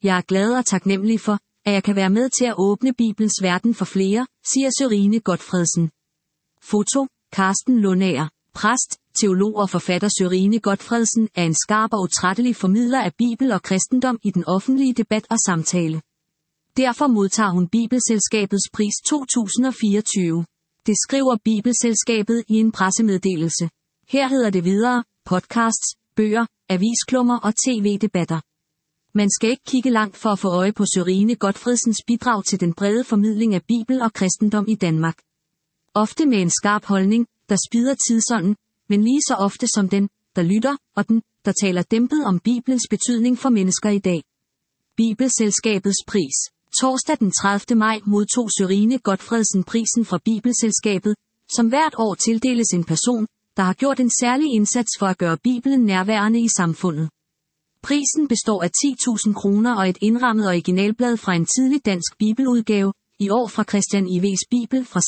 Jeg er glad og taknemmelig for, at jeg kan være med til at åbne Bibelens verden for flere, siger Sørine Gotfredsen. Foto: Carsten Lundager. Præst, teolog og forfatter Sørine Gotfredsen er en skarp og utrættelig formidler af Bibel og kristendom i den offentlige debat og samtale. Derfor modtager hun Bibelselskabets pris 2024. Det skriver Bibelselskabet i en pressemeddelelse. Her hedder det videre: podcasts, bøger, avisklummer og tv-debatter. Man skal ikke kigge langt for at få øje på Sørine Gotfredsens bidrag til den brede formidling af Bibel og kristendom i Danmark. Ofte med en skarp holdning, der spidder tidsånden, men lige så ofte som den, der lytter, og den, der taler dæmpet om Bibelens betydning for mennesker i dag. Bibelselskabets pris. Torsdag den 30. maj modtog Sørine Gotfredsen prisen fra Bibelselskabet, som hvert år tildeles en person, der har gjort en særlig indsats for at gøre Bibelen nærværende i samfundet. Prisen består af 10.000 kroner og et indrammet originalblad fra en tidlig dansk bibeludgave, i år fra Christian I.V.'s Bibel fra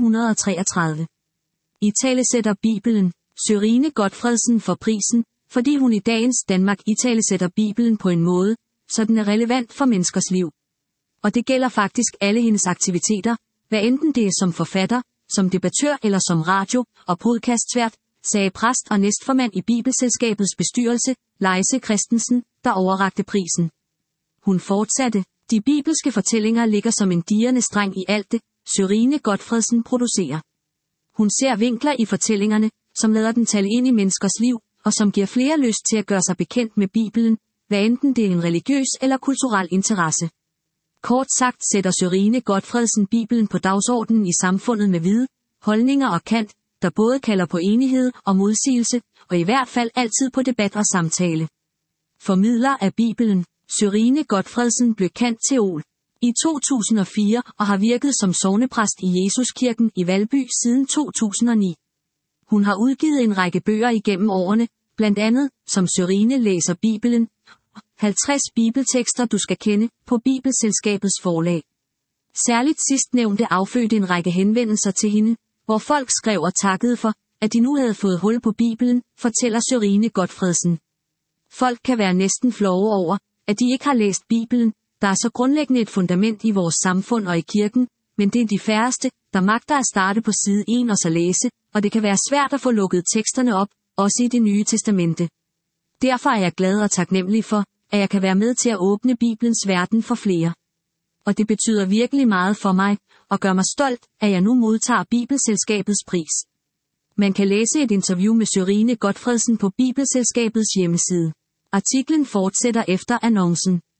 1633. Italesætter Bibelen. Sørine Gotfredsen får prisen, fordi hun i dagens Danmark italesætter Bibelen på en måde, så den er relevant for menneskers liv. Og det gælder faktisk alle hendes aktiviteter, hvad enten det er som forfatter, som debattør eller som radio- og podcastvært, sagde præst og næstformand i Bibelselskabets bestyrelse, Leise Christensen, der overrakte prisen. Hun fortsatte: De bibelske fortællinger ligger som en dirrende streng i alt det, Sørine Gotfredsen producerer. Hun ser vinkler i fortællingerne, som lader den tale ind i menneskers liv, og som giver flere lyst til at gøre sig bekendt med Bibelen, hvad enten det er en religiøs eller kulturel interesse. Kort sagt sætter Sørine Gotfredsen Bibelen på dagsordenen i samfundet med vide holdninger og kant, der både kalder på enighed og modsigelse, og i hvert fald altid på debat og samtale. Formidler af Bibelen. Sørine Gotfredsen blev cand. Theol. i 2004 og har virket som sognepræst i Jesuskirken i Valby siden 2009. Hun har udgivet en række bøger igennem årene, blandt andet, som Sørine læser Bibelen, 50 bibeltekster du skal kende, på Bibelselskabets forlag. Særligt sidstnævnte affødte en række henvendelser til hende, hvor folk skrev og takkede for, at de nu havde fået hul på Bibelen, fortæller Sørine Gotfredsen. Folk kan være næsten flove over, at de ikke har læst Bibelen, der er så grundlæggende et fundament i vores samfund og i kirken, men det er de færreste, der magter at starte på side 1 og så læse, og det kan være svært at få lukket teksterne op, også i Det Nye Testamente. Derfor er jeg glad og taknemmelig for, at jeg kan være med til at åbne Bibelens verden for flere. Og det betyder virkelig meget for mig, og gør mig stolt, at jeg nu modtager Bibelselskabets pris. Man kan læse et interview med Sørine Gotfredsen på Bibelselskabets hjemmeside. Artiklen fortsætter efter annoncen.